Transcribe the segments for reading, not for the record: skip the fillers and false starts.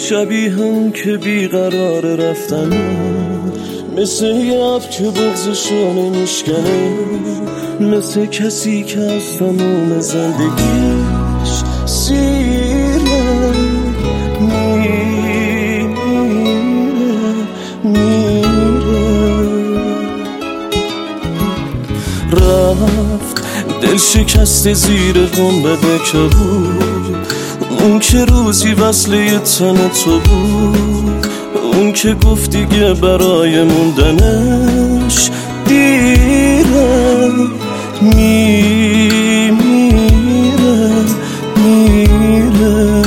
شبیه هم که بیقرار رفتنه، مثل یه اب که بغضشو نمیشکنه، مثل کسی که از تموم زندگیش سیره میره. رفت دل شکسته زیر گنبد کبود، اون که روزی وصله تن تو بود، اون که گفت دیگه برای موندنش دیره. میره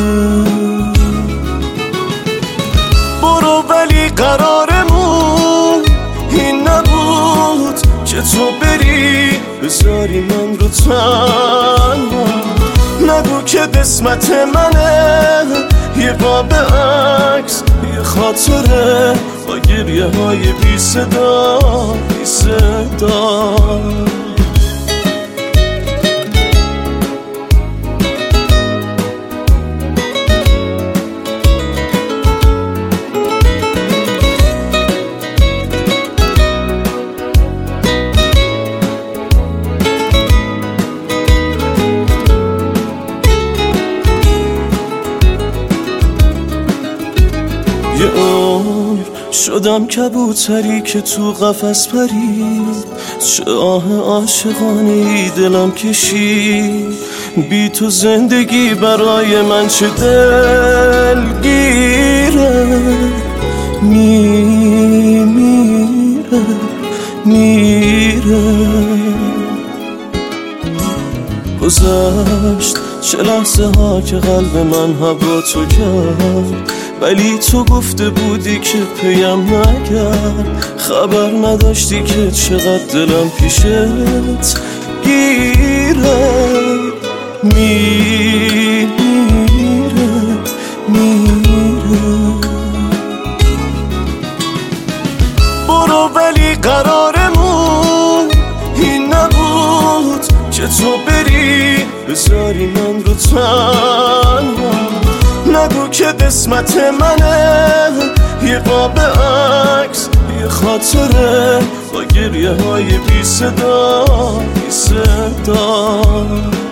برو، ولی قرارمون این نبود که تو بری بذاری من رو تنها. نگو که قسمت منه یه قاب عکس، یه خاطره با گریه های بی صدا بی صدا. یه عمر شدم کبوتری که تو قفس پرید، چه آه عاشقانه ای دلم کشید. بی تو زندگی برای من چه دلگیره. میره گذشت چه لحظه ها که قلب من هوا تو کرد، ولی تو گفته بودی که پیم نگرد. خبر نداشتی که چقدر دلم پیشت گیره. میره برو، ولی قرارمون این نبود که تو بری بذاری من رو تنها. نگو که قسمت منه یه قاب عکس، یه خاطره با گریه های بی صدا بی صدا.